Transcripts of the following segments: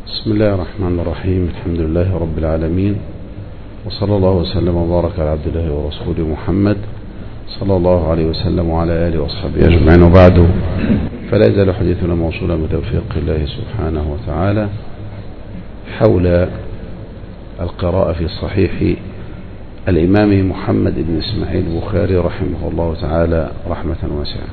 بسم الله الرحمن الرحيم. الحمد لله رب العالمين، وصلى الله وسلم وبارك على عبد الله ورسوله محمد صلى الله عليه وسلم وعلى آله وأصحابه أجمعين، وبعد، فلا يزال حديثنا موصولا بتوفيق الله سبحانه وتعالى حول القراءة في صحيح الإمام محمد بن إسماعيل البخاري رحمه الله تعالى رحمة واسعة.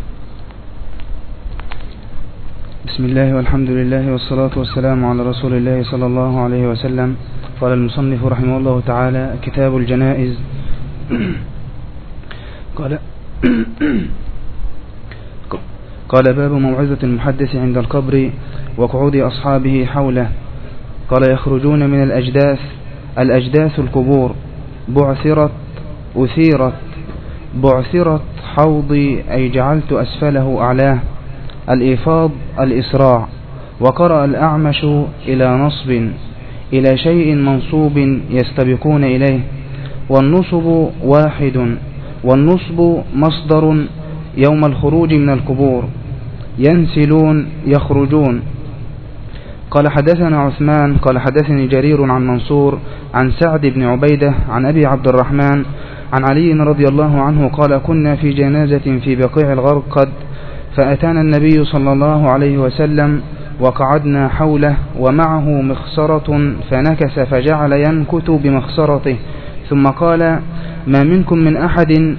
بسم الله والحمد لله والصلاة والسلام على رسول الله صلى الله عليه وسلم. قال المصنف رحمه الله تعالى: كتاب الجنائز. قال: باب موعظة المحدث عند القبر وقعود أصحابه حوله. قال: يخرجون من الأجداث القبور، بعثرت حوضي، أي جعلت أسفله أعلاه. الإيفاض الإسراع. وقرأ الأعمش إلى نصب، إلى شيء منصوب يستبقون إليه. والنصب واحد، والنصب مصدر يوم الخروج من القبور، ينسلون يخرجون. قال: حدثنا عثمان قال: حدثني جرير عن منصور عن سعد بن عبيدة عن أبي عبد الرحمن عن علي رضي الله عنه قال: كنا في جنازة في بقيع الغرقد، فأتانا النبي صلى الله عليه وسلم وقعدنا حوله ومعه مخصرة، فنكس فجعل ينكت بمخصرته، ثم قال: ما منكم من أحد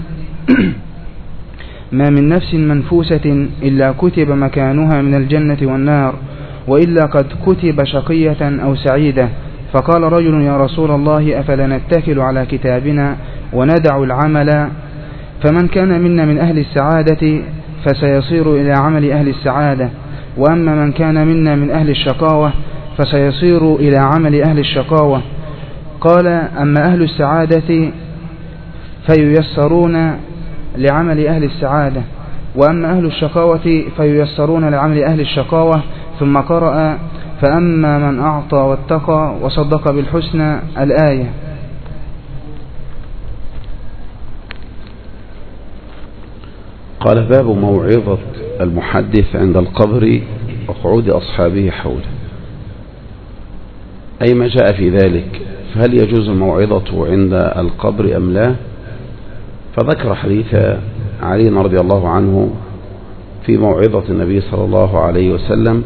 ما من نفس منفوسة إلا كتب مكانها من الجنة والنار، وإلا قد كتب شقية أو سعيدة. فقال رجل: يا رسول الله، أفلا نتكل على كتابنا وندع العمل؟ فمن كان منا من أهل السعادة فسيصير إلى عمل أهل السعادة، وأما من كان منا من أهل الشقاوة فسيصير إلى عمل أهل الشقاوة. قال: أما أهل السعادة فييسرون لعمل أهل السعادة، وأما أهل الشقاوة فييسرون لعمل أهل الشقاوة. ثم قرأ: فأما من أعطى واتقى وصدق بالحسنى، الآية. قال: باب موعظة المحدث عند القبر وقعود أصحابه حوله، أي ما جاء في ذلك، فهل يجوز الموعظة عند القبر أم لا؟ فذكر حديث علي رضي الله عنه في موعظة النبي صلى الله عليه وسلم،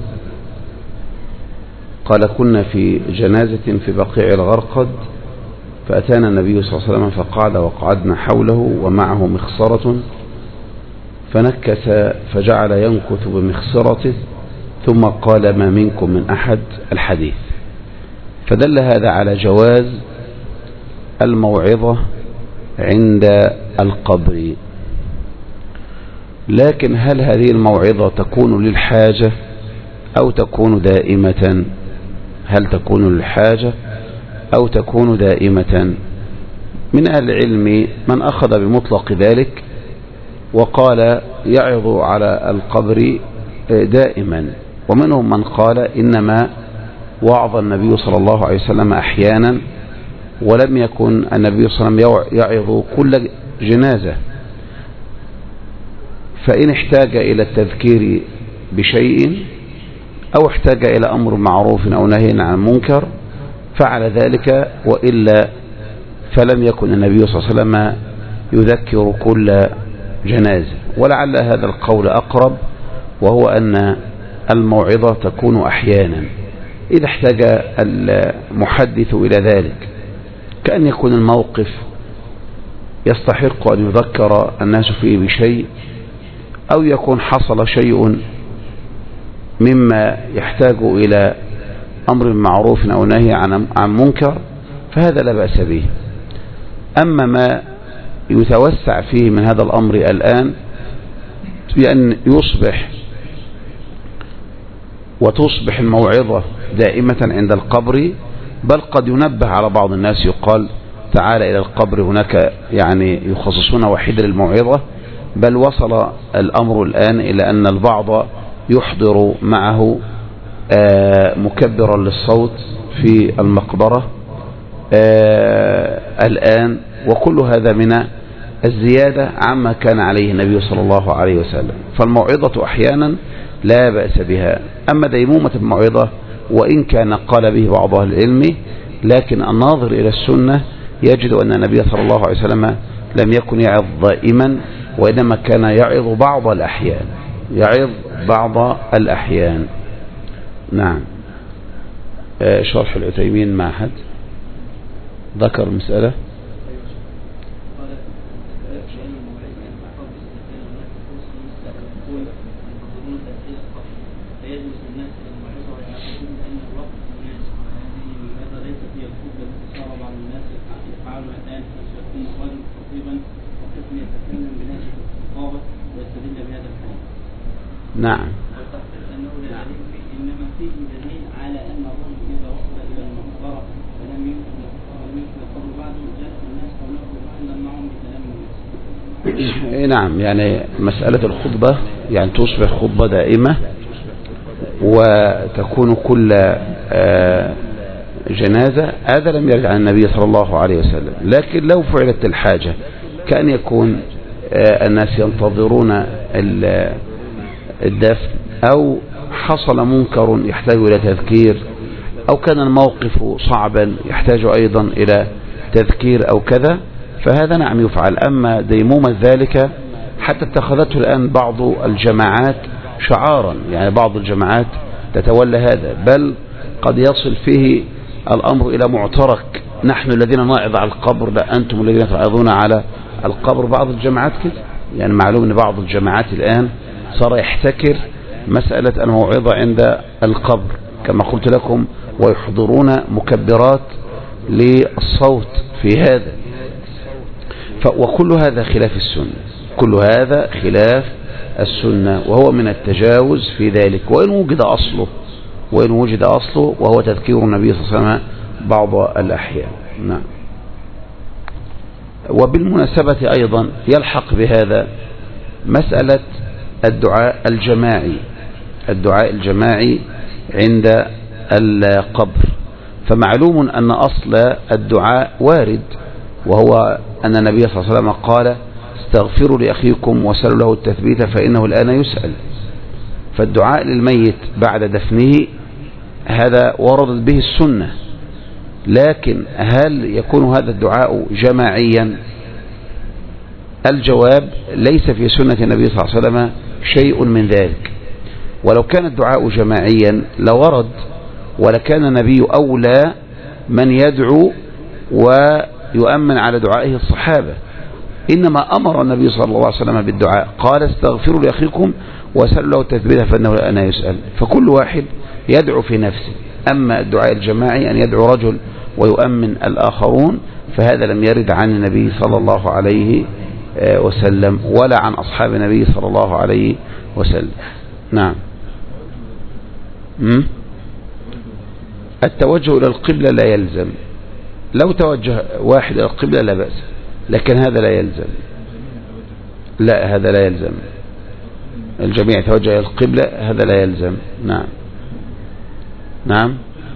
قال: كنا في جنازة في بقيع الغرقد، فأتانا النبي صلى الله عليه وسلم فقعد وقعدنا حوله ومعه مخصرة، فنكس فجعل ينكت بمخصرته، ثم قال: ما منكم من أحد، الحديث. فدل هذا على جواز الموعظة عند القبر. لكن هل هذه الموعظة تكون للحاجة أو تكون دائمة؟ هل تكون للحاجة أو تكون دائمة؟ من أهل العلم من أخذ بمطلق ذلك وقال يعظ على القبر دائما، ومنهم من قال إنما وعظ النبي صلى الله عليه وسلم أحيانا، ولم يكن النبي صلى الله عليه وسلم يعظ كل جنازة، فإن احتاج إلى التذكير بشيء أو احتاج إلى أمر معروف أو نهي عن منكر فعل ذلك، وإلا فلم يكن النبي صلى الله عليه وسلم يذكر كل جنازة. ولعل هذا القول أقرب، وهو أن الموعظة تكون أحيانا إذا احتاج المحدث إلى ذلك، كأن يكون الموقف يستحق أن يذكر الناس فيه بشيء، أو يكون حصل شيء مما يحتاج إلى أمر معروف أو نهي عن منكر، فهذا لا بأس به. أما ما يتوسع فيه من هذا الأمر الآن بأن وتصبح الموعظة دائمة عند القبر، بل قد ينبه على بعض الناس، يقال: تعال إلى القبر، هناك يعني يخصصون وحيدا للموعظة. بل وصل الأمر الآن إلى أن البعض يحضر معه مكبرا للصوت في المقبرة الآن، وكل هذا من الزيادة عما كان عليه النبي صلى الله عليه وسلم. فالموعظة أحيانا لا بأس بها. أما ديمومة الموعظة وإن كان قال به بعض أهل العلم، لكن الناظر إلى السنة يجد أن النبي صلى الله عليه وسلم لم يكن يعظ دائما، وإنما كان يعظ بعض الأحيان، يعظ بعض الأحيان. نعم. شرح العثيمين مع أحد ذكر مسألة. نعم. إنما فيه دليل على أن الرجل إذا وصل إلى المقبرة فلم يمكن القبر بعده جلس الناس حوله وتكلم معهم بكلام الناس. نعم، يعني مسألة الخطبة يعني تصبح خطبة دائمة، وتكون كل جنازة، هذا لم يرد عن النبي صلى الله عليه وسلم. لكن لو فعلت الحاجة كأن يكون الناس ينتظرون الدفن، أو حصل منكر يحتاج إلى تذكير، أو كان الموقف صعبا يحتاج أيضا إلى تذكير أو كذا، فهذا نعم يفعل. أما ديمومة ذلك حتى اتخذته الآن بعض الجماعات شعارا، يعني بعض الجماعات تتولى هذا، بل قد يصل فيه الأمر إلى معترك، نحن الذين نعظ على القبر لا أنتم الذين تعظون على القبر. بعض الجماعات كده، يعني معلوم أن بعض الجماعات الآن صار يحتكر مسألة الموعظة عند القبر كما قلت لكم، ويحضرون مكبرات للصوت في هذا، وكل هذا خلاف السنة، كل هذا خلاف السنة، وهو من التجاوز في ذلك، وإن وجد أصله وهو تذكير النبي صلى الله عليه وسلم بعض الأحيان. نعم. وبالمناسبة أيضا يلحق بهذا مسألة الدعاء الجماعي عند القبر. فمعلوم أن أصل الدعاء وارد، وهو أن النبي صلى الله عليه وسلم قال استغفروا لأخيكم وسلوا له التثبيت فإنه الآن يسأل. فالدعاء للميت بعد دفنه هذا وردت به السنة، لكن هل يكون هذا الدعاء جماعيا؟ الجواب ليس في سنة النبي صلى الله عليه وسلم شيء من ذلك. ولو كان الدعاء جماعيا لورد، ولكان النبي أولى من يدعو ويؤمن على دعائه الصحابة. إنما أمر النبي صلى الله عليه وسلم بالدعاء، قال استغفروا لأخيكم وسلوا له التثبيت فإنه الآن يسأل. فكل واحد يدعو في نفسه. أما الدعاء الجماعي أن يدعو رجل ويؤمن الآخرون، فهذا لم يرد عن النبي صلى الله عليه وسلم ولا عن أصحاب النبي صلى الله عليه وسلم. نعم. التوجه إلى القبلة لا يلزم. لو توجه واحد إلى القبلة لا بأس، لكن هذا لا يلزم. لا، هذا لا يلزم. الجميع يتوجه إلى القبلة، هذا لا يلزم. نعم. نعم.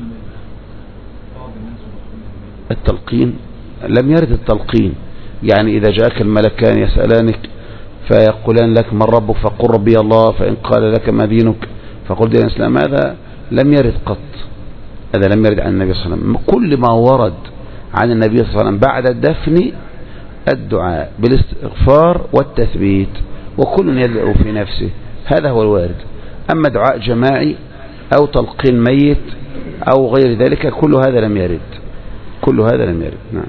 التلقين لم يرد التلقين، يعني إذا جاءك الملكان يسألانك فيقولان لك من ربك فقل ربي الله، فإن قال لك ما دينك فقل دين الإسلام، هذا لم يرد قط، هذا لم يرد عن النبي صلى الله عليه وسلم. كل ما ورد عن النبي صلى الله عليه وسلم بعد الدفن الدعاء بالاستغفار والتثبيت، وكل يدعو في نفسه، هذا هو الوارد. أما دعاء جماعي أو تلقين ميت أو غير ذلك كل هذا لم يرد، كل هذا لم يرد. نعم.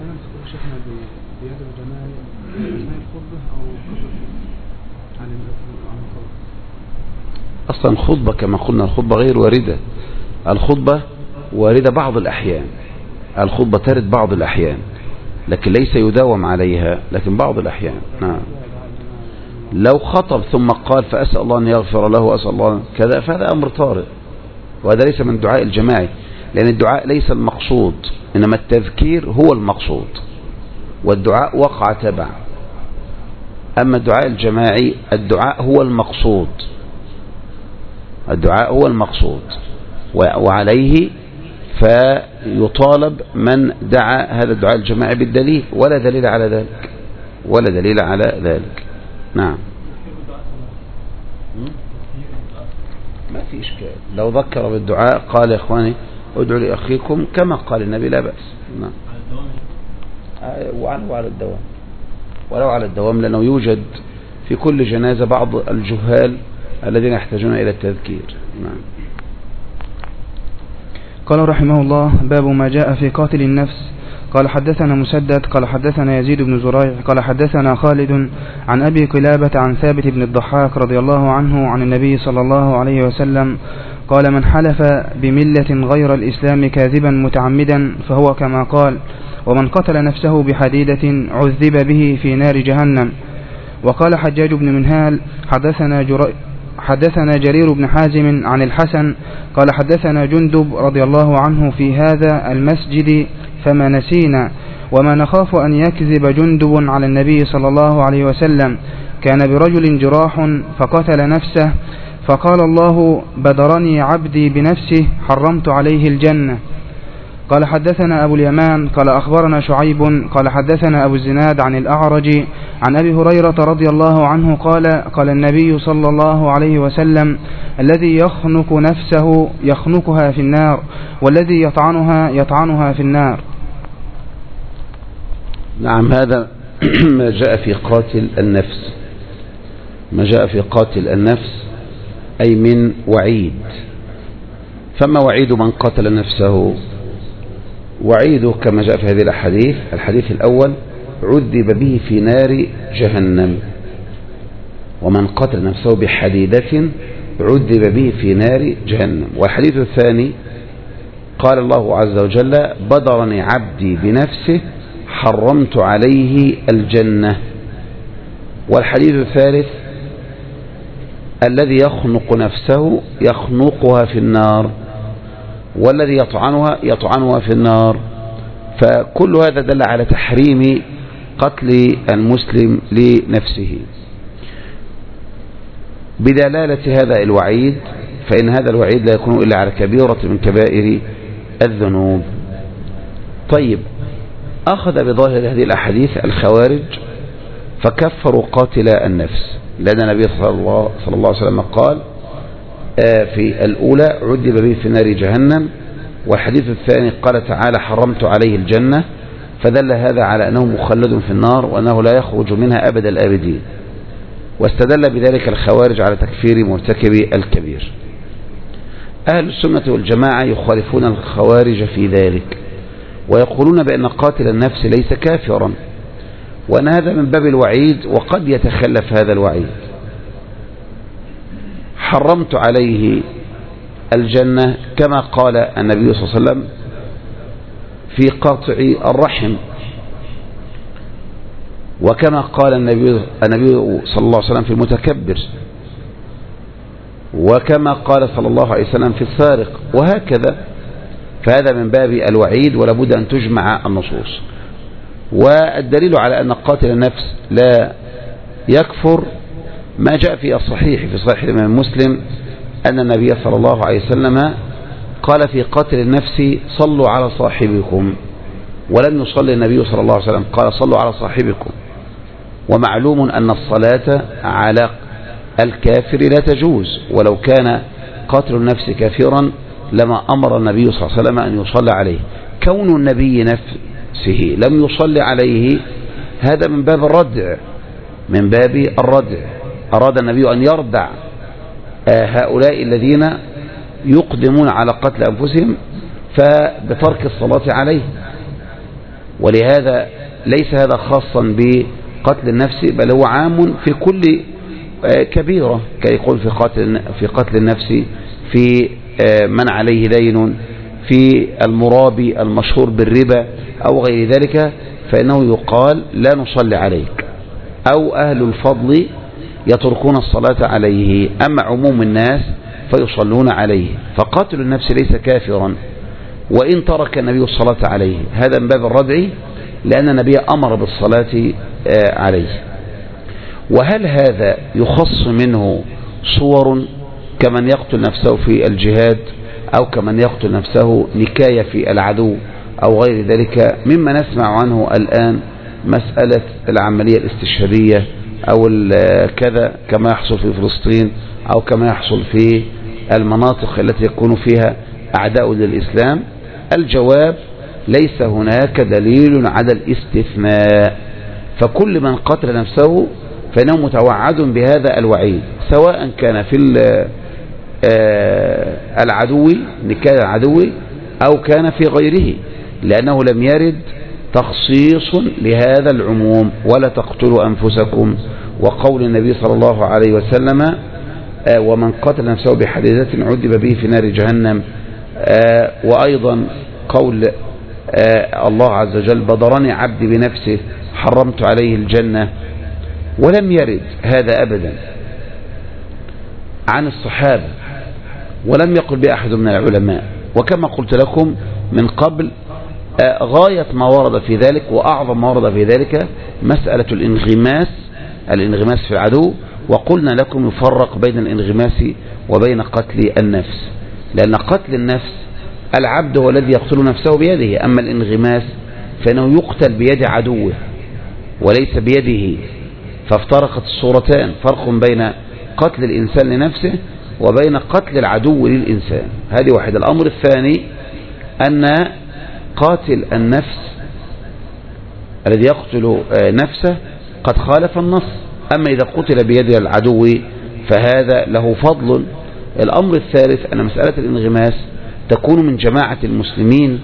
أصلا الخطبة كما قلنا الخطبة غير واردة، الخطبة واردة بعض الأحيان، الخطبة ترد بعض الأحيان، لكن ليس يداوم عليها، لكن بعض الأحيان. نعم. لو خطب ثم قال فأسأل الله أن يغفر له وأسأل الله كذا، فهذا أمر طارئ، وهذا ليس من الدعاء الجماعي، لأن الدعاء ليس المقصود، إنما التذكير هو المقصود، والدعاء وقع تبع. أما الدعاء الجماعي الدعاء هو المقصود، الدعاء هو المقصود، وعليه فيطالب من دعا هذا الدعاء الجماعي بالدليل، ولا دليل على ذلك، ولا دليل على ذلك. نعم. ما في إشكال. لو ذكر بالدعاء قال يا إخواني ادعوا لأخيكم كما قال النبي لا بأس. نعم. وعلى الدوام، ولو على الدوام، لأنه يوجد في كل جنازة بعض الجهال الذين يحتاجون إلى التذكير. نعم. قال رحمه الله: باب ما جاء في قاتل النفس. قال حدثنا مسدد قال حدثنا يزيد بن زريع قال حدثنا خالد عن أبي قلابة عن ثابت بن الضحاك رضي الله عنه عن النبي صلى الله عليه وسلم قال: من حلف بملة غير الإسلام كاذبا متعمدا فهو كما قال، ومن قتل نفسه بحديدة عذب به في نار جهنم. وقال حجاج بن منهال: حدثنا جرير بن حازم عن الحسن قال حدثنا جندب رضي الله عنه في هذا المسجد فما نسينا، وما نخاف أن يكذب جندب على النبي صلى الله عليه وسلم. كان برجل جراح فقتل نفسه، فقال الله: بدرني عبدي بنفسه حرمت عليه الجنة. قال حدثنا أبو اليمان قال أخبرنا شعيب قال حدثنا أبو الزناد عن الأعرج عن أبي هريرة رضي الله عنه قال النبي صلى الله عليه وسلم: الذي يخنق نفسه يخنقها في النار، والذي يطعنها في النار. نعم. هذا ما جاء في قاتل النفس، ما جاء في قاتل النفس أي من وعيد. فما وعيد من قتل نفسه؟ وعيده كما جاء في هذه الأحاديث. الحديث الأول: عذب به في نار جهنم، ومن قتل نفسه بحديدة عذب به في نار جهنم. والحديث الثاني: قال الله عز وجل: بدرني عبدي بنفسه حرمت عليه الجنة. والحديث الثالث: الذي يخنق نفسه يخنقها في النار، والذي يطعنها في النار. فكل هذا دل على تحريم قتل المسلم لنفسه. بدلالة هذا الوعيد، فإن هذا الوعيد لا يكون إلا على كبيرة من كبائر الذنوب. طيب، أخذ بظاهر هذه الأحاديث الخوارج فكفروا قاتل النفس، لأن النبي صلى الله عليه وسلم قال في الأولى: عذب به في نار جهنم. والحديث الثاني قال تعالى: حرمت عليه الجنة. فدل هذا على أنه مخلد في النار وأنه لا يخرج منها أبد الآبدين. واستدل بذلك الخوارج على تكفير مرتكب الكبير. أهل السنة والجماعة يخالفون الخوارج في ذلك، ويقولون بأن قاتل النفس ليس كافرا، وأن هذا من باب الوعيد، وقد يتخلف هذا الوعيد. حرمت عليه الجنة كما قال النبي صلى الله عليه وسلم في قاطع الرحم، وكما قال النبي صلى الله عليه وسلم في المتكبر، وكما قال صلى الله عليه وسلم في السارق، وهكذا. فهذا من باب الوعيد، ولابد أن تجمع النصوص. والدليل على أن قاتل النفس لا يكفر ما جاء في الصحيح، في صحيح الإمام مسلم، أن النبي صلى الله عليه وسلم قال في قاتل النفس: صلوا على صاحبكم. ولم يصلي النبي صلى الله عليه وسلم، قال: صلوا على صاحبكم. ومعلوم أن الصلاة على الكافر لا تجوز، ولو كان قاتل النفس كافرا لما أمر النبي صلى الله عليه وسلم أن يصلى عليه. كون النبي نفسه لم يصلي عليه هذا من باب الردع، من باب الردع. أراد النبي أن يردع هؤلاء الذين يقدمون على قتل أنفسهم فبترك الصلاة عليه. ولهذا ليس هذا خاصا بقتل النفس، بل هو عام في كل كبيرة، كيقول في قتل النفس، في من عليه دين، في المرابي المشهور بالربا أو غير ذلك، فإنه يقال: لا نصلي عليك، أو أهل الفضل يتركون الصلاة عليه، أما عموم الناس فيصلون عليه. فقاتل النفس ليس كافرا وإن ترك النبي الصلاة عليه، هذا من باب الردع، لأن النبي أمر بالصلاة عليه. وهل هذا يخص منه صور كمن يقتل نفسه في الجهاد، أو كمن يقتل نفسه نكاية في العدو أو غير ذلك، مما نسمع عنه الآن مسألة العملية الاستشهادية أو كذا، كما يحصل في فلسطين أو كما يحصل في المناطق التي يكون فيها أعداء للإسلام؟ الجواب: ليس هناك دليل على الاستثناء، فكل من قتل نفسه فإنه متوعد بهذا الوعيد، سواء كان في نكال العدو أو كان في غيره، لأنه لم يرد تخصيص لهذا العموم: ولا تقتلوا أنفسكم، وقول النبي صلى الله عليه وسلم: ومن قتل نفسه بحديدة عذب به في نار جهنم، وأيضا قول الله عز وجل: بضرني عبدي بنفسه حرمت عليه الجنة. ولم يرد هذا أبدا عن الصحابة، ولم يقل بأحد من العلماء. وكما قلت لكم من قبل، غاية ما ورد في ذلك وأعظم ما ورد في ذلك مسألة الانغماس في العدو. وقلنا لكم يفرق بين الانغماس وبين قتل النفس، لأن قتل النفس العبد هو الذي يقتل نفسه بيده، أما الانغماس فإنه يقتل بيد عدوه وليس بيده. فافترقت الصورتان، فرق بين قتل الإنسان لنفسه وبين قتل العدو للإنسان. هذه واحد. الأمر الثاني أن قاتل النفس الذي يقتل نفسه قد خالف النص، أما إذا قتل بيد العدو فهذا له فضل. الأمر الثالث أن مسألة الانغماس تكون من جماعة المسلمين،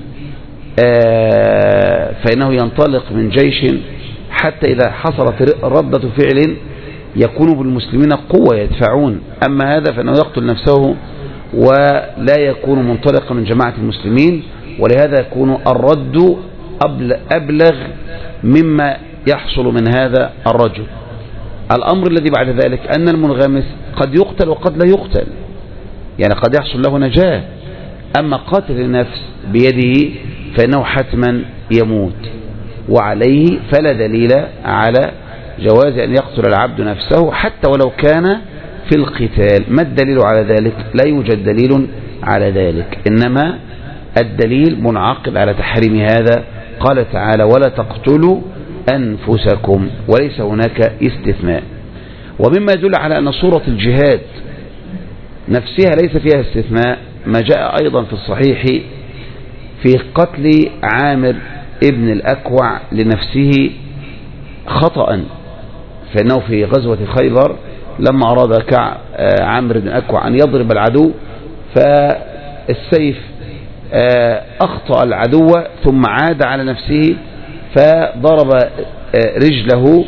فإنه ينطلق من جيش حتى إذا حصلت ردة فعل يكون بالمسلمين قوة يدفعون، أما هذا فإنه يقتل نفسه ولا يكون منطلقا من جماعة المسلمين، ولهذا يكون الرد أبلغ مما يحصل من هذا الرجل. الأمر الذي بعد ذلك أن المنغمس قد يقتل وقد لا يقتل، يعني قد يحصل له نجاة، أما قاتل النفس بيده فإنه حتما يموت، وعليه فلا دليل على جواز أن يقتل العبد نفسه حتى ولو كان في القتال. ما الدليل على ذلك؟ لا يوجد دليل على ذلك، إنما الدليل منعقد على تحريم هذا. قال تعالى: ولا تقتلوا أنفسكم، وليس هناك استثناء. ومما يدل على أن صورة الجهاد نفسها ليس فيها استثناء ما جاء أيضا في الصحيح في قتل عامر ابن الأكوع لنفسه خطأ، فإنه في غزوة خيبر لما أراد عامر بن الأكوع أن يضرب العدو، فالسيف أخطأ العدو ثم عاد على نفسه فضرب رجله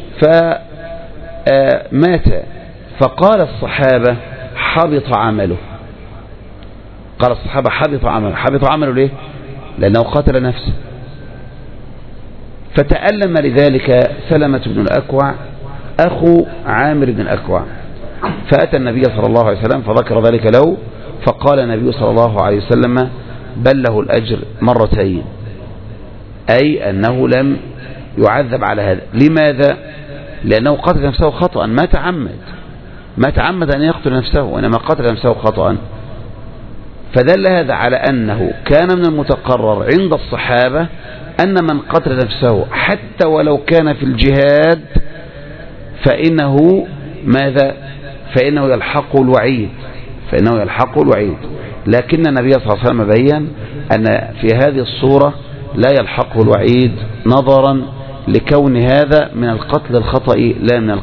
فمات. فقال الصحابة: حبط عمله. قال الصحابة: حبط عمله ليه؟ لأنه قتل نفسه. فتألم لذلك سلمة بن الأكوع أخو عامر بن الأكوع، فأتى النبي صلى الله عليه وسلم فذكر ذلك له، فقال النبي صلى الله عليه وسلم: بل له الأجر مرتين، أي أنه لم يعذب على هذا. لماذا؟ لأنه قتل نفسه خطأ، ما تعمد أن يقتل نفسه، وإنما قتل نفسه خطأ. فدل هذا على أنه كان من المتقرر عند الصحابة أن من قتل نفسه حتى ولو كان في الجهاد فإنه ماذا؟ فإنه يلحقه الوعيد. لكن النبي صلى الله عليه وسلم بيّن أن في هذه الصورة لا يلحقه الوعيد، نظرا لكون هذا من القتل الخطأ لا من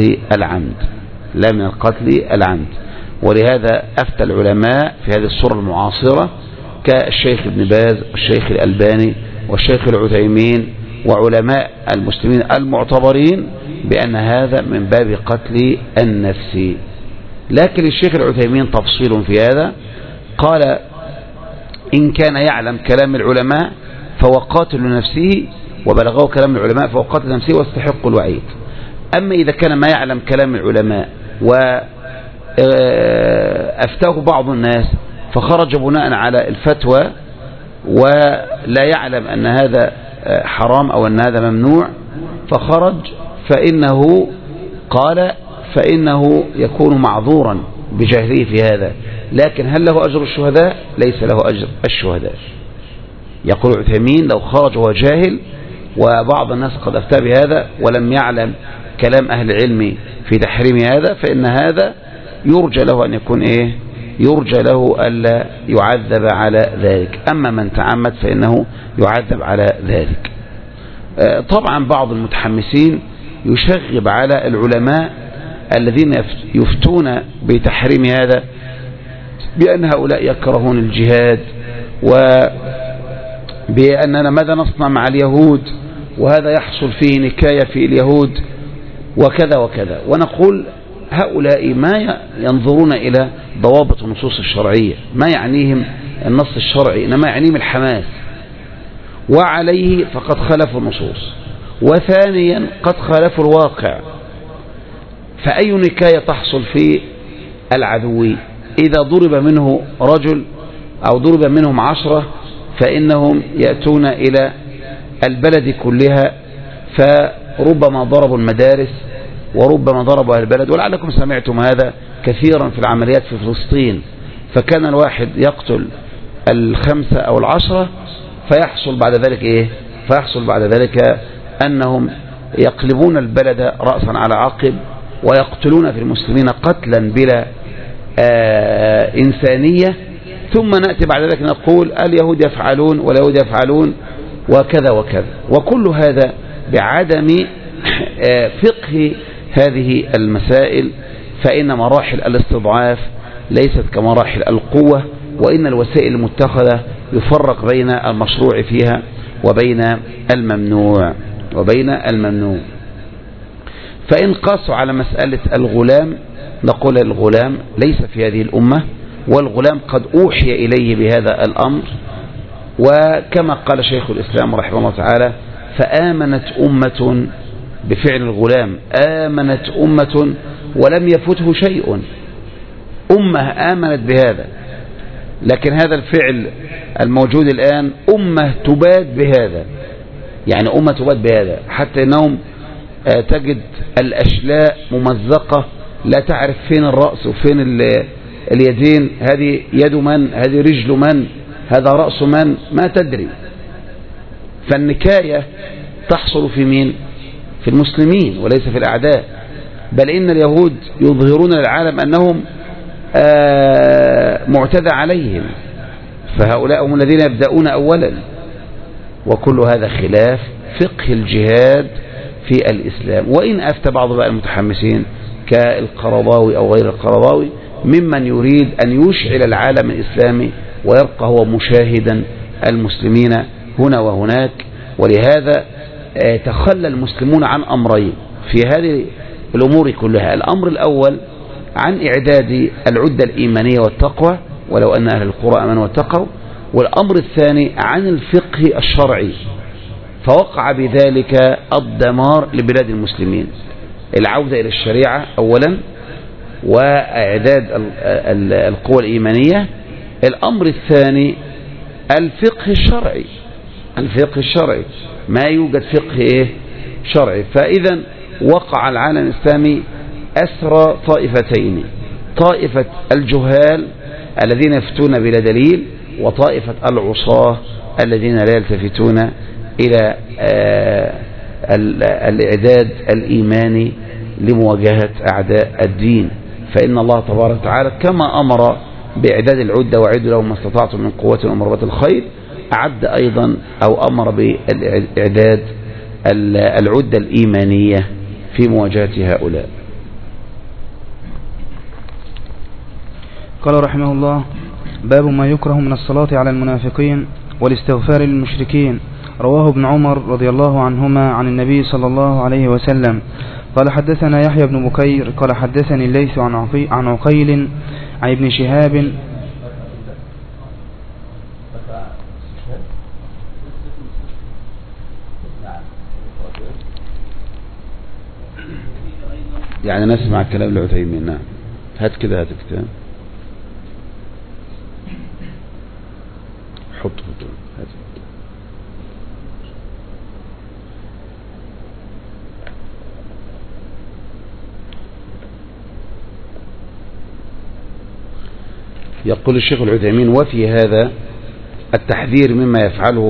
القتل العمد. ولهذا أفتى العلماء في هذه الصورة المعاصرة كالشيخ ابن باز والشيخ الألباني والشيخ العثيمين وعلماء المسلمين المعتبرين بأن هذا من باب قتل النفس. لكن الشيخ العثيمين تفصيل في هذا، قال: إن كان يعلم كلام العلماء فهو قاتل نفسه، وبلغه كلام العلماء فهو قاتل نفسه واستحق الوعيد. أما إذا كان ما يعلم كلام العلماء وأفتاه بعض الناس فخرج بناء على الفتوى ولا يعلم أن هذا حرام أو أن هذا ممنوع فخرج، فإنه يكون معذورا بجهله في هذا. لكن هل له أجر الشهداء؟ ليس له أجر الشهداء. يقول عثيمين: لو خرج وهو جاهل، وبعض الناس قد أفتى بهذا ولم يعلم كلام أهل العلم في تحريم هذا، فإن هذا يرجى له أن يكون يرجى له ألا يعذب على ذلك. أما من تعمد فإنه يعذب على ذلك. طبعا بعض المتحمسين يشغب على العلماء الذين يفتون بتحريم هذا بأن هؤلاء يكرهون الجهاد، وبأننا ماذا نصنع مع اليهود، وهذا يحصل فيه نكاية في اليهود وكذا وكذا. ونقول هؤلاء ما ينظرون إلى ضوابط النصوص الشرعية، ما يعنيهم النص الشرعي، إنما يعنيهم الحماس، وعليه فقد خالفوا النصوص، وثانيا قد خالفوا الواقع. فأي نكاية تحصل في العدو إذا ضرب منه رجل أو ضرب منهم 10 فإنهم يأتون إلى البلد كلها، فربما ضربوا المدارس وربما ضربوا البلد. ولعلكم سمعتم هذا كثيرا في العمليات في فلسطين، فكان الواحد يقتل 5 أو 10 فيحصل بعد ذلك إيه؟ فيحصل بعد ذلك أنهم يقلبون البلد رأسا على عقب ويقتلون في المسلمين قتلا بلا إنسانية، ثم نأتي بعد ذلك نقول اليهود يفعلون واليهود يفعلون وكذا وكذا. وكل هذا بعدم فقه هذه المسائل، فإن مراحل الاستضعاف ليست كمراحل القوة، وإن الوسائل المتخذة يفرق بين المشروع فيها وبين الممنوع. فإن قاسوا على مسألة الغلام نقول الغلام ليس في هذه الأمة، والغلام قد أوحي إليه بهذا الأمر، وكما قال شيخ الإسلام رحمه الله تعالى: فآمنت أمة بفعل الغلام، آمنت أمة ولم يفته شيء. أمة آمنت بهذا، لكن هذا الفعل الموجود الآن أمة تباد بهذا، يعني أمة تباد بهذا، حتى أنهم تجد الأشلاء ممزقة لا تعرف فين الرأس وفين اليدين، هذه يد من، هذه رجل من، هذا رأس من، ما تدري. فالنكاية تحصل في مين؟ في المسلمين وليس في الأعداء. بل إن اليهود يظهرون للعالم أنهم معتدى عليهم، فهؤلاء هم الذين يبدأون أولا. وكل هذا خلاف فقه الجهاد في الإسلام. وإن أفتى بعض بقى المتحمسين كالقرضاوي أو غير القرضاوي ممن يريد أن يشعل العالم الإسلامي ويبقى هو مشاهدا المسلمين هنا وهناك، ولهذا تخلى المسلمون عن أمرين في هذه الأمور كلها. الأمر الأول عن إعداد العدة الإيمانية والتقوى، ولو أن أهل القرى آمنوا واتقوا. والأمر الثاني عن الفقه الشرعي، فوقع بذلك الدمار لبلاد المسلمين. العودة إلى الشريعة أولا، وإعداد القوى الإيمانية. الأمر الثاني الفقه الشرعي، الفقه الشرعي، ما يوجد فقه شرعي. فإذا وقع العالم الإسلامي أسرى طائفتين: طائفة الجهال الذين يفتون بلا دليل، وطائفة العصاة الذين لا يلتفتون إلى الإعداد الإيماني لمواجهة أعداء الدين. فإن الله تبارك وتعالى كما أمر بإعداد العدة وأعدوا لهم ما استطعتم من قوة ومن رباط الخيل، أعد أيضا أو أمر بإعداد العدة الإيمانية في مواجهة هؤلاء. قال رحمه الله: باب ما يكره من الصلاة على المنافقين والاستغفار للمشركين. رواه ابن عمر رضي الله عنهما عن النبي صلى الله عليه وسلم قال: حدثنا يحيى بن بكير قال: حدثني الليث عن عقيل عن ابن شهاب يعني نسمع الكلام لعثيمين. نعم، هات كده، هات الكتاب، حط هات. يقول الشيخ العثيمين: وفي هذا التحذير مما يفعله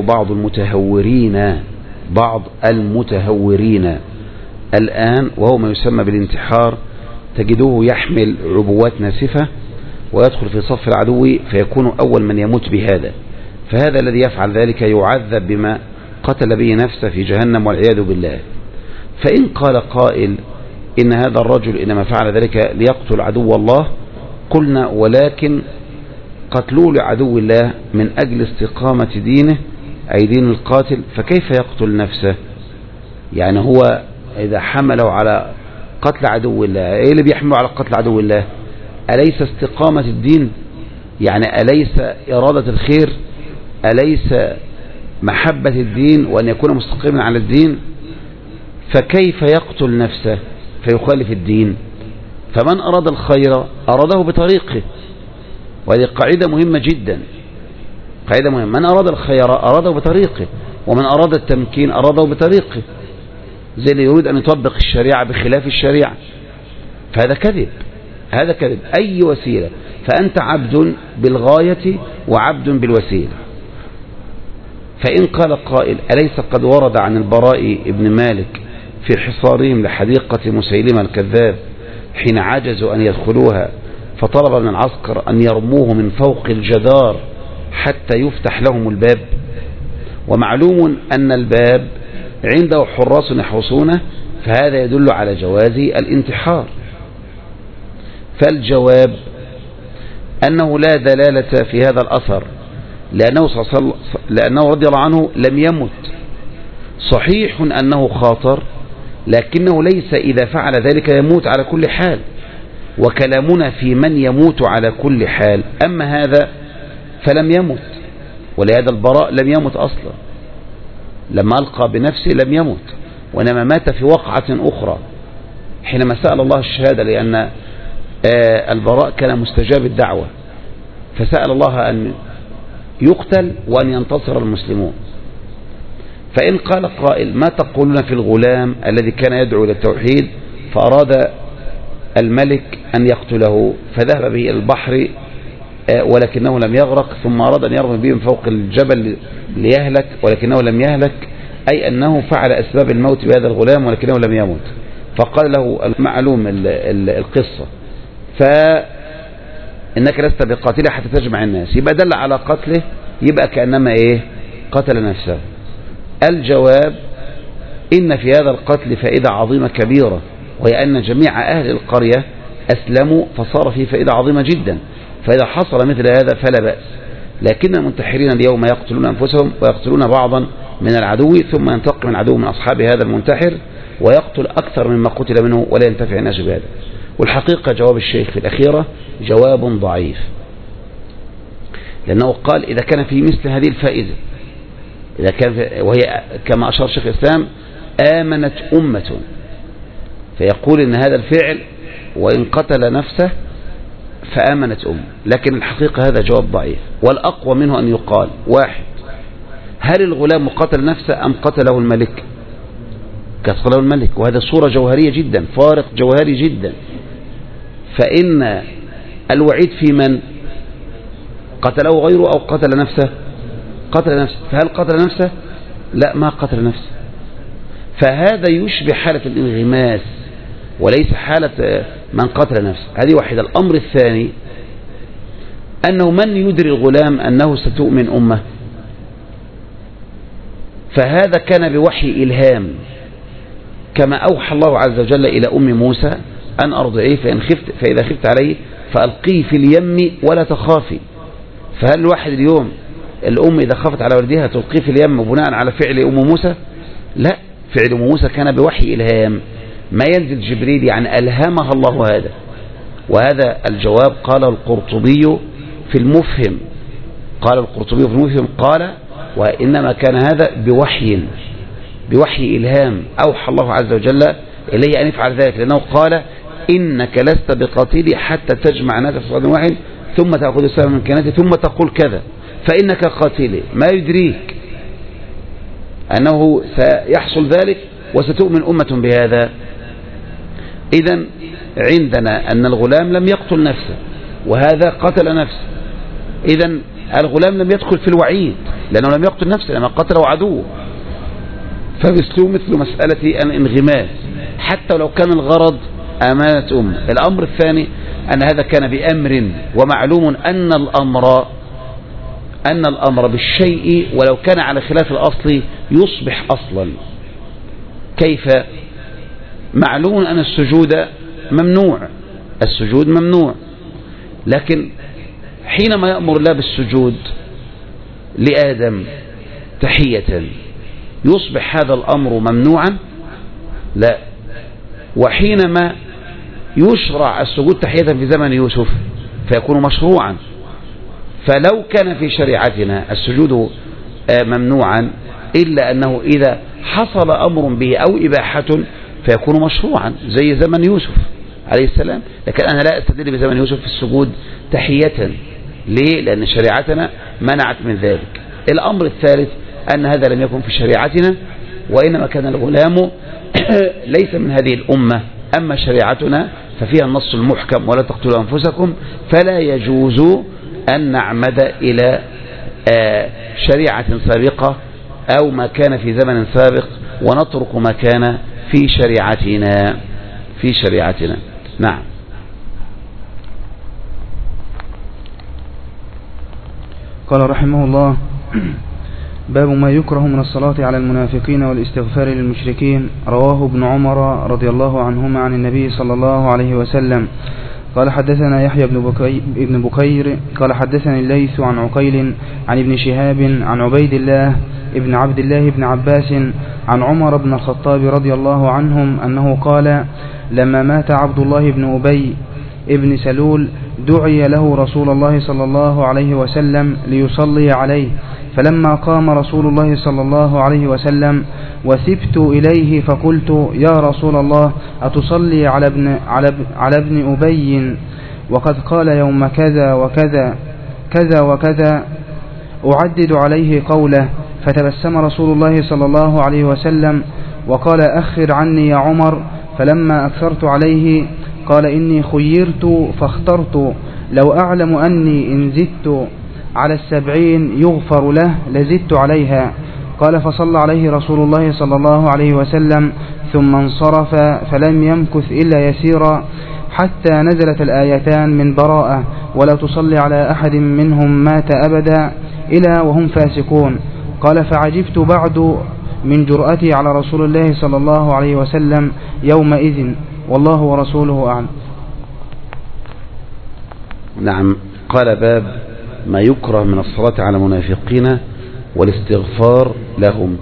بعض المتهورين الآن، وهو ما يسمى بالانتحار. تجدوه يحمل عبوات ناسفة ويدخل في صف العدو فيكون أول من يموت بهذا. فهذا الذي يفعل ذلك يعذب بما قتل به نفسه في جهنم والعياذ بالله. فإن قال قائل إن هذا الرجل إنما فعل ذلك ليقتل عدو الله، قلنا ولكن قتلوه لعدو الله من أجل استقامة دينه أي دين القاتل، فكيف يقتل نفسه؟ يعني هو إذا حمله على قتل عدو الله، إيه اللي بيحمله على قتل عدو الله؟ أليس استقامة الدين؟ يعني أليس إرادة الخير؟ أليس محبة الدين وأن يكون مستقيما على الدين؟ فكيف يقتل نفسه فيخالف الدين؟ فمن أراد الخير أراده بطريقه، وهذه قاعدة مهمة جدا، قاعدة مهمة. من أراد الخير أراده بطريقه، ومن أراد التمكين أراده بطريقه، زي اللي يريد أن يطبق الشريعة بخلاف الشريعة، فهذا كذب، هذا كذب. أي وسيلة، فأنت عبد بالغاية وعبد بالوسيلة. فإن قال قائل أليس قد ورد عن البراء ابن مالك في حصارهم لحديقة مسيلمة الكذاب حين عجزوا أن يدخلوها فطلب من العسكر أن يرموه من فوق الجدار حتى يفتح لهم الباب؟ ومعلوم أن الباب عنده حراس يحرسونه، فهذا يدل على جواز الانتحار. فالجواب أنه لا دلالة في هذا الأثر، لأنه رضي الله عنه لم يمت. صحيح أنه خاطر، لكنه ليس إذا فعل ذلك يموت على كل حال، وكلامنا في من يموت على كل حال. أما هذا فلم يمت، ولهذا البراء لم يمت أصلا، لما ألقى بنفسه لم يمت، وإنما مات في وقعة أخرى حينما سأل الله الشهادة، لأن البراء كان مستجاب الدعوة، فسأل الله أن يقتل وأن ينتصر المسلمون. فإن قال قائل ما تقولون في الغلام الذي كان يدعو إلى التوحيد فأراد الملك أن يقتله فذهب به إلى البحر ولكنه لم يغرق، ثم أراد أن يرمي به من فوق الجبل ليهلك ولكنه لم يهلك، أي أنه فعل أسباب الموت بهذا الغلام ولكنه لم يمت. فقال له المعلوم القصة فإنك لست بقاتله حتى تجمع الناس، يبقى دل على قتله، يبقى كأنما قتل نفسه. الجواب إن في هذا القتل فائدة عظيمة كبيرة، وهي أن جميع أهل القرية أسلموا فصار فيه فائدة عظيمة جدا. فإذا حصل مثل هذا فلا بأس، لكن المنتحرين اليوم يقتلون أنفسهم ويقتلون بعضا من العدو، ثم ينتقم العدو من أصحاب هذا المنتحر ويقتل أكثر مما قتل منه ولا ينتفع الناس بهذا. والحقيقة جواب الشيخ في الأخيرة جواب ضعيف، لأنه قال إذا كان في مثل هذه الفائدة، إذا كان وهي كما أشار شيخ الإسلام آمنت أمة، فيقول إن هذا الفعل وإن قتل نفسه فآمنت أمة، لكن الحقيقة هذا جواب ضعيف. والأقوى منه أن يقال واحد، هل الغلام قتل نفسه أم قتله الملك؟ قتله الملك، وهذا صورة جوهرية جدا، فارق جوهري جدا. فإن الوعيد في من قتله غيره أو قتل نفسه؟ قتل نفسه. فهل قتل نفسه؟ لا، ما قتل نفسه. فهذا يشبه حالة الانغماس وليس حالة من قتل نفسه. هذه واحدة. الأمر الثاني أنه من يدري الغلام أنه ستؤمن أمه؟ فهذا كان بوحي إلهام، كما أوحى الله عز وجل إلى أم موسى أن أرضعيه فإذا خفت عليه فألقيه في اليم ولا تخافي. فهل الواحد اليوم الأم إذا خافت على ولدها تلقيه في اليم بناء على فعل أم موسى؟ لا، فعل أم موسى كان بوحي إلهام، ما ينزل جبريل، يعني ألهمها الله هذا. وهذا الجواب قال القرطبي في المفهم، قال وإنما كان هذا بوحي إلهام أوحى الله عز وجل إليه أن يفعل ذلك، لأنه قال إنك لست بقاتلي حتى تجمع ناس في صعد واحد ثم تأخذ السلام من كناتي ثم تقول كذا فإنك قاتلي. ما يدريك أنه سيحصل ذلك وستؤمن أمة بهذا؟ إذن عندنا أن الغلام لم يقتل نفسه وهذا قتل نفسه، إذن الغلام لم يدخل في الوعيد لأنه لم يقتل نفسه، لما قتله عدوه. فمثله مثل مسألة الانغماس حتى لو كان الغرض أمانة أمة. الأمر الثاني أن هذا كان بأمر، ومعلوم أن الأمر بالشيء ولو كان على خلاف الأصل يصبح أصلا. كيف؟ معلوم أن السجود ممنوع، لكن حينما يأمر الله بالسجود لآدم تحية يصبح هذا الأمر ممنوعا؟ لا. وحينما يشرع السجود تحية في زمن يوسف فيكون مشروعا. فلو كان في شريعتنا السجود ممنوعا إلا أنه إذا حصل أمر به أو إباحة فيكون مشروعا زي زمن يوسف عليه السلام. لكن أنا لا أستدل بزمن يوسف في السجود تحية. ليه؟ لأن شريعتنا منعت من ذلك. الأمر الثالث أن هذا لم يكن في شريعتنا، وإنما كان الغلام ليس من هذه الأمة. أما شريعتنا ففيها النص المحكم ولا تقتلوا أنفسكم، فلا يجوز أن نعمد إلى شريعة سابقة أو ما كان في زمن سابق ونترك ما كان في شريعتنا. نعم. قال رحمه الله: باب ما يكره من الصلاة على المنافقين والاستغفار للمشركين. رواه ابن عمر رضي الله عنهما عن النبي صلى الله عليه وسلم قال: حدثنا يحيى بن بكير قال: حدثني الليث عن عقيل عن ابن شهاب عن عبيد الله ابن عبد الله بن عباس عن عمر بن الخطاب رضي الله عنهم أنه قال: لما مات عبد الله بن أبي ابن سلول دعي له رسول الله صلى الله عليه وسلم ليصلي عليه، فلما قام رسول الله صلى الله عليه وسلم وثبت إليه فقلت: يا رسول الله، أتصلي على ابن أبي وقد قال يوم كذا وكذا كذا وكذا، أعدد عليه قوله. فتبسم رسول الله صلى الله عليه وسلم وقال: أخر عني يا عمر. فلما أكثرت عليه قال: إني خيرت فاخترت، لو أعلم أني إن زدت على 70 يغفر له لزدت عليها. قال: فصلى عليه رسول الله صلى الله عليه وسلم ثم انصرف، فلم يمكث إلا يسيرا حتى نزلت الآيتان من براءة: ولا تصلي على أحد منهم مات أبدا إلى وهم فاسقون. قال: فعجبت بعد من جرأتي على رسول الله صلى الله عليه وسلم يومئذ، والله ورسوله أعلم. نعم. قال: باب ما يكره من الصلاة على المنافقين والاستغفار لهم.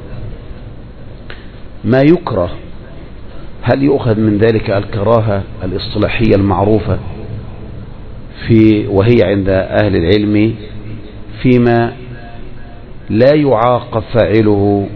ما يكره، هل يؤخذ من ذلك الكراهة الاصطلاحية المعروفة وهي عند أهل العلم فيما لا يعاقب فاعله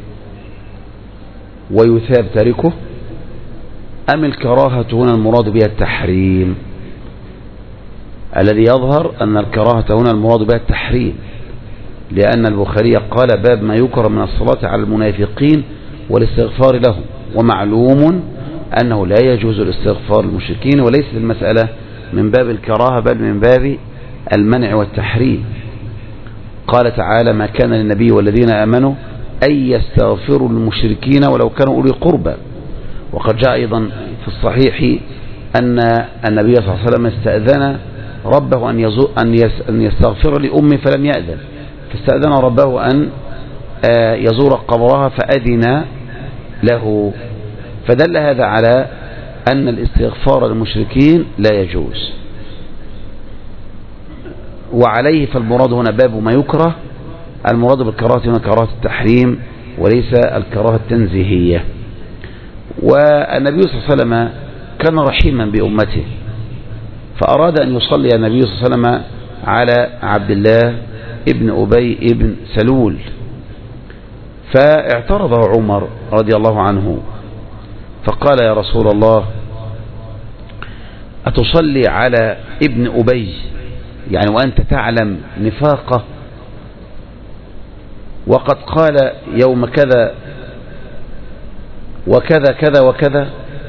ويثاب تاركه، أم الكراهة هنا المراد بها التحريم؟ الذي يظهر أن الكراهة هنا المراد بها التحريم، لأن البخاري قال: باب ما يكره من الصلاة على المنافقين والاستغفار لهم. ومعلوم أنه لا يجوز الاستغفار للمشركين، وليس المسألة من باب الكراهة بل من باب المنع والتحريم. قال تعالى: ما كان للنبي والذين آمنوا أن يستغفروا للمشركين ولو كانوا أولي قربى. وقد جاء أيضا في الصحيح أن النبي صلى الله عليه وسلم استأذن ربه أن يستغفر لأمه فلم يأذن، فاستأذن ربه أن يزور قبرها فأذن له. فدل هذا على أن الاستغفار للمشركين لا يجوز. وعليه فالمراد هنا باب ما يكره، المراد بالكراهة هنا كراهة التحريم وليس الكراهة التنزيهية. والنبي صلى الله عليه وسلم كان رحيما بأمته، فأراد أن يصلي النبي صلى الله عليه وسلم على عبد الله ابن أبي ابن سلول، فاعترضه عمر رضي الله عنه فقال: يا رسول الله، أتصلي على ابن أبي يعني وأنت تعلم نفاقه، وقد قال يوم كذا وكذا كذا وكذا؟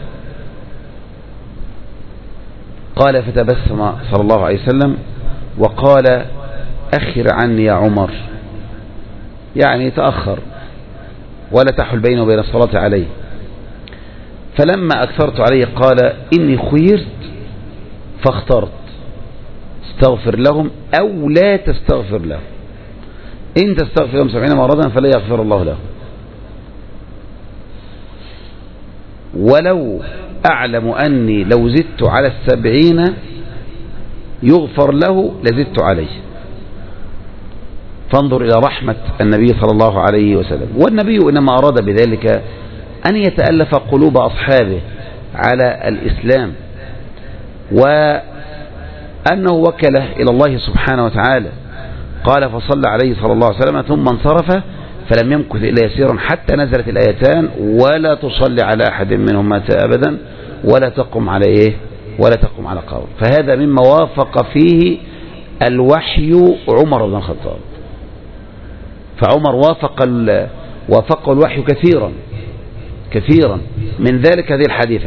قال: فتبسم صلى الله عليه وسلم وقال: أخر عني يا عمر، يعني تأخر ولا تحل بينه وبين الصلاة عليه. فلما أكثرت عليه قال: إني خيرت فاخترت استغفر لهم أو لا تستغفر لهم. إن تستغفر لهم 70 مرة فلا يغفر الله لهم، ولو أعلم أني لو زدت على 70 يغفر له لزدت عليه. فانظر إلى رحمة النبي صلى الله عليه وسلم. والنبي إنما أراد بذلك أن يتألف قلوب أصحابه على الإسلام، وأنه وكله إلى الله سبحانه وتعالى. قال فصلى عليه صلى الله عليه وسلم ثم انصرف فلم يمكث إلا يسيرا حتى نزلت الآيتان ولا تصلي على أحد منهم مات أبدا ولا تقم على إيه ولا تقم على قبر. فهذا مما وافق فيه الوحي عمر بن الخطاب. فعمر وافق الوحي كثيرا من ذلك هذه الحادثة.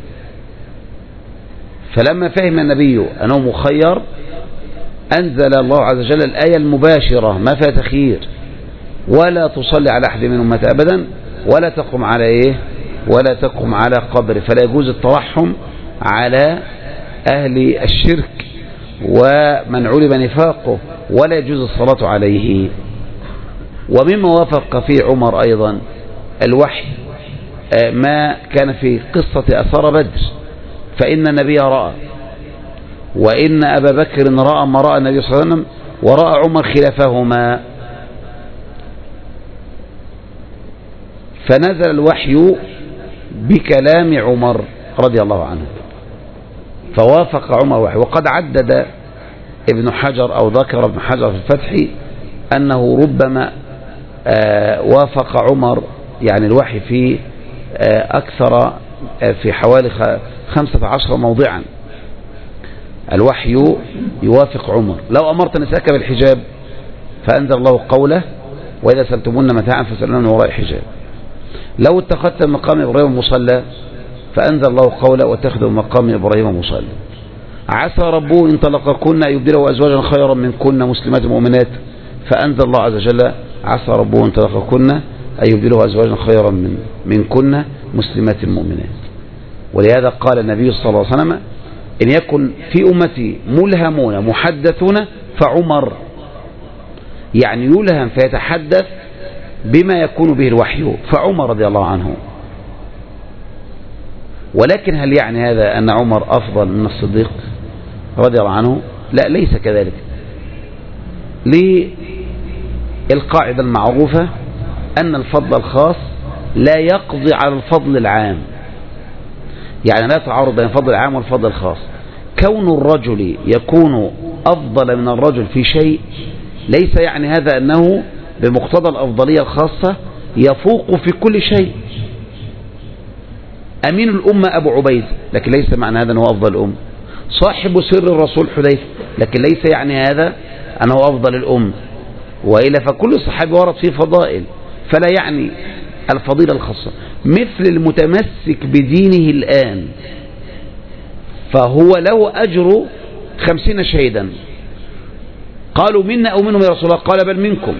فلما فهم النبي أنه مخير أنزل الله عز وجل الآية المباشرة ما فيها تخيير: ولا تصلي على أحد منهم مات أبدا ولا تقم على إيه ولا تقم على قبر. فلا يجوز الترحم على أهل الشرك ومن علم نفاقه، ولا يجوز الصلاة عليه. ومما وافق فيه عمر أيضا الوحي ما كان في قصة أثار بدر، فإن النبي رأى، وإن أبا بكر رأى ما رأى النبي صلى الله عليه وسلم، ورأى عمر خلافهما. فنزل الوحي بكلام عمر رضي الله عنه، فوافق عمر وحي. وقد عدد ابن حجر أو ذكر ابن حجر في الفتح أنه ربما وافق عمر يعني الوحي في أكثر في حوالي 15 موضعا. الوحي يوافق عمر. لو أمرت نساءك بالحجاب فأنزل الله قوله: وإذا سألتمون متاعا فاسألوهن من وراء حجاب. لو اتخذت مقام إبراهيم مصلى فأنزل الله قوله: واتخذوا مقام إبراهيم مصلى. عسى ربه إن طلقكن أن يبدله أزواجا خيرا منكن مسلمات مؤمنات، فأنزل الله عز وجل: عسى ربه إن طلقكن أن يبدله أزواجا خيرا منكن مسلمات مؤمنات. ولهذا قال النبي صلى الله عليه وسلم: إن يكن في أمتي ملهمون محدثون فعمر، يعني يلهم فيتحدث بما يكون به الوحي، فعمر رضي الله عنه. ولكن هل يعني هذا أن عمر أفضل من الصديق رضي الله عنه؟ لا، ليس كذلك. للقاعدة المعروفة أن الفضل الخاص لا يقضي على الفضل العام، يعني لا تعارض بين الفضل العام والفضل الخاص. كون الرجل يكون أفضل من الرجل في شيء ليس يعني هذا أنه بمقتضى الأفضلية الخاصة يفوق في كل شيء. أمين الأمة أبو عبيد، لكن ليس معنى هذا أنه أفضل الأمة. صاحب سر الرسول حذيفة، لكن ليس يعني هذا أنه أفضل الأمة. وإلا فكل صحابي ورد فيه فضائل، فلا يعني الفضيلة الخاصة. مثل المتمسك بدينه الآن فهو له أجر 50 شهيدا. قالوا: منا أو منهم يا رسول الله؟ قال: بل منكم.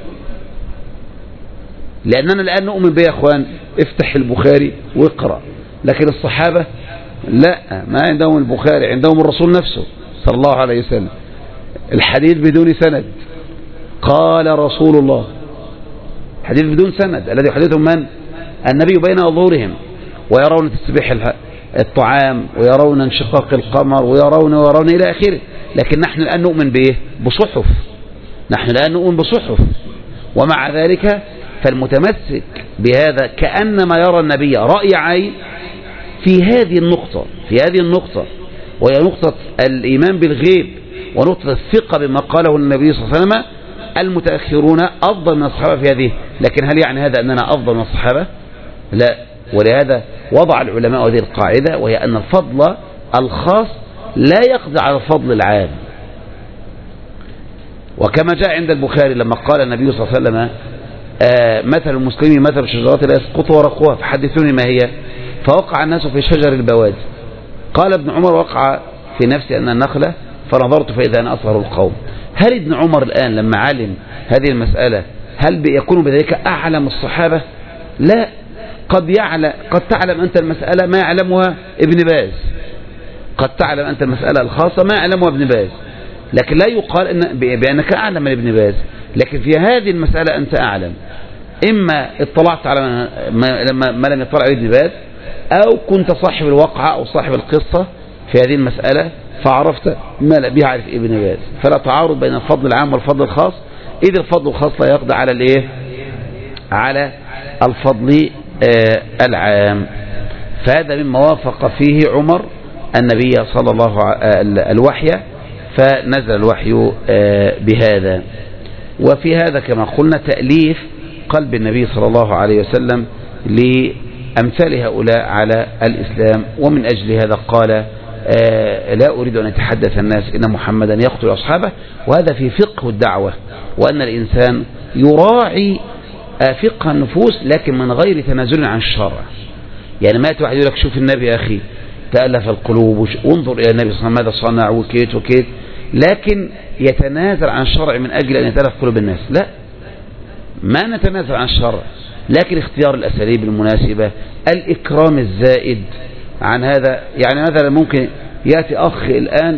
لأننا الآن نؤمن به يا أخوان، افتح البخاري واقرأ. لكن الصحابة لا، ما عندهم البخاري، عندهم الرسول نفسه صلى الله عليه وسلم، الحديث بدون سند. قال رسول الله، حديث بدون سند الذي يحدثهم من؟ النبي بين أظهرهم، ويرون تسبيح الطعام، ويرون انشقاق القمر، ويرون إلى آخره. لكن نحن الآن نؤمن بإيه؟ بصحف. نحن الآن نؤمن بصحف. ومع ذلك فالمتمسك بهذا كأنما يرى النبي رأي عين في هذه النقطة، وهي نقطة الإيمان بالغيب ونقطة الثقة بما قاله النبي صلى الله عليه وسلم. المتأخرون أفضل من الصحابة في هذه، لكن هل يعني هذا أننا أفضل من الصحابة؟ لا. ولهذا وضع العلماء هذه القاعدة، وهي أن الفضل الخاص لا يقضي على الفضل العام. وكما جاء عند البخاري لما قال النبي صلى الله عليه وسلم: مثل المسلمين مثل الشجرات لا يسقط ورقها فحدثوني ما هي. فوقع الناس في شجر البوادي. قال ابن عمر: وقع في نفسي أن النخلة، فنظرت فإذا أنا أصغر القوم. هل ابن عمر الآن لما علم هذه المسألة هل يكون بذلك أعلم الصحابة؟ لا. قد تعلم أنت المسألة ما يعلمها ابن باز، قد تعلم أنت المسألة الخاصة ما أعلمها ابن باز، لكن لا يقال بأنك أعلم من ابن باز، لكن في هذه المسألة أنت أعلم، إما اطلعت على ما لم يطلع عليه ابن باز، أو كنت صاحب الواقعة أو صاحب القصة في هذه المسألة فعرفت ما لا به عارف ابن باز. فلا تعارض بين الفضل العام والفضل الخاص، إذ الفضل الخاص لا يقضي على الإيه؟ على الفضل العام. فهذا مما وافق فيه عمر النبي صلى الله الوحي، فنزل الوحي بهذا. وفي هذا كما قلنا تأليف قلب النبي صلى الله عليه وسلم لأمثال هؤلاء على الإسلام. ومن أجل هذا قال لا أريد أن يتحدث الناس إن محمدا يقتل أصحابه. وهذا في فقه الدعوة، وأن الإنسان يراعي فقه النفوس لكن من غير تنازل عن الشرع. يعني ما يأتي واحد يقول لك شوف النبي يا أخي تألف القلوب وانظر إلى النبي صلى الله عليه وسلم ماذا صنع وكيت وكيت، لكن يتنازل عن الشرع من أجل أن يتألف قلوب الناس. لا، ما نتنازل عن الشرع، لكن اختيار الأساليب المناسبة، الإكرام الزائد عن هذا. يعني مثلا ممكن يأتي أخ الآن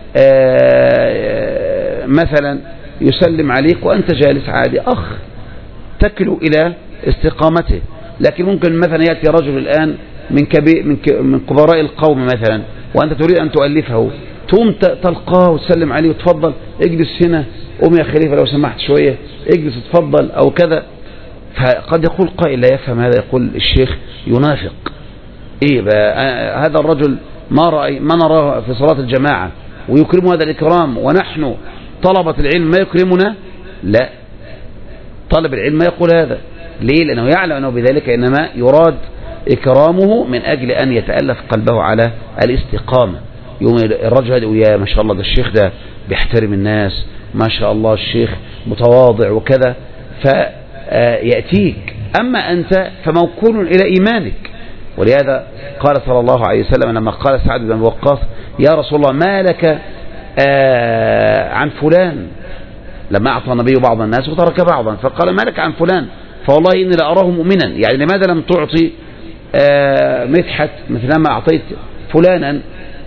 مثلا يسلم عليك وأنت جالس عادي، أخ تكلو إلى استقامته، لكن ممكن مثلا يأتي رجل الآن من كبراء القوم مثلا وأنت تريد أن تؤلفه، تقوم تلقاه وتسلم عليه وتفضل اجلس هنا، قوم يا خليفة لو سمحت شوية اجلس تفضل أو كذا. فقد يقول قائل لا يفهم هذا، يقول الشيخ ينافق. إيه بقى هذا الرجل ما نراه في صلاة الجماعة ويكرم هذا الإكرام، ونحن طلبة العلم ما يكرمنا؟ لا، طالب العلم ما يقول هذا. ليه؟ لأنه يعلم أنه بذلك إنما يراد إكرامه من أجل أن يتألف قلبه على الاستقامة. يوم الرجل هذا يا ما شاء الله ده الشيخ ده بيحترم الناس، ما شاء الله الشيخ متواضع وكذا، فيأتيك. أما أنت فموكول إلى إيمانك. ولهذا قال صلى الله عليه وسلم لما قال سعد بن وقاص يا رسول الله ما لك عن فلان، لما أعطى النبي بعض الناس وترك بعضا، فقال ما لك عن فلان فوالله إني لأراه مؤمنا. يعني لماذا لم تعطي مدحت مثلما أعطيت فلانا؟